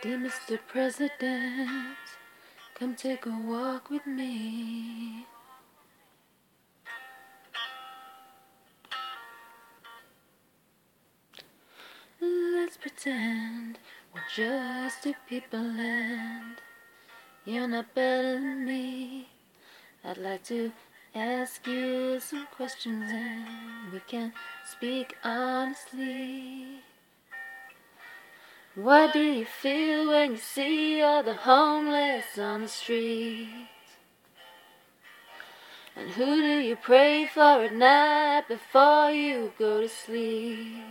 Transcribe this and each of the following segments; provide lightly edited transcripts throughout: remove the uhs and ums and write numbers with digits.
Dear Mr. President, come take a walk with me. Let's pretend we're just two people and you're not better than me. I'd like to ask you some questions and we can speak honestly. What do you feel when you see all the homeless on the street? And who do you pray for at night before you go to sleep?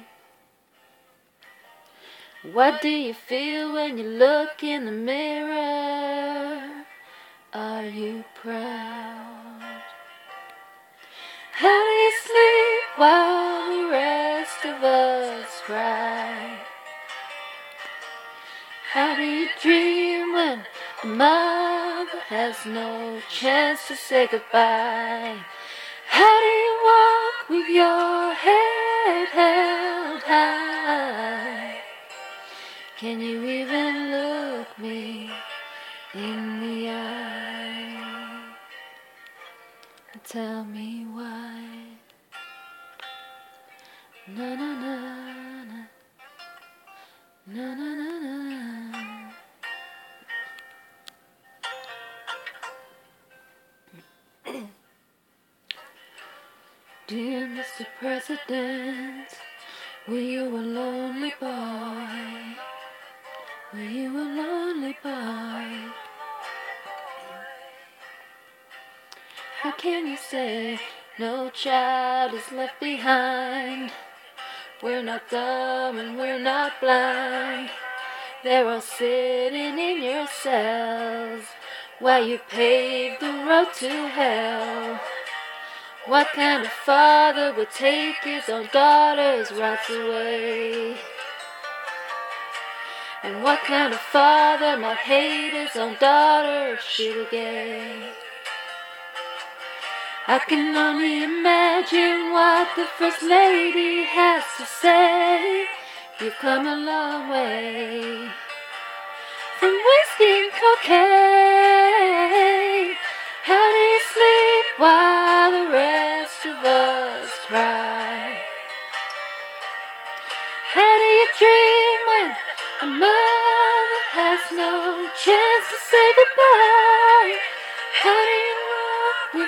What do you feel when you look in the mirror? Are you proud? How do you sleep while the rest of us cry? How do you dream when a mother has no chance to say goodbye? How do you walk with your head held high? Can you even look me in the eye and tell me why? Na na na na, na na na na. Dear Mr. President, were you a lonely boy? Were you a lonely boy? How can you say no child is left behind? We're not dumb and we're not blind. They're all sitting in your cells while you pave the road to hell. What kind of father would take his own daughter's rights away? And what kind of father might hate his own daughter if she were gay? I can only imagine what the First Lady has to say. You've come a long way from whiskey and cocaine. How do you sleep while the rest of us cry? How do you dream when a mother has no chance to say goodbye?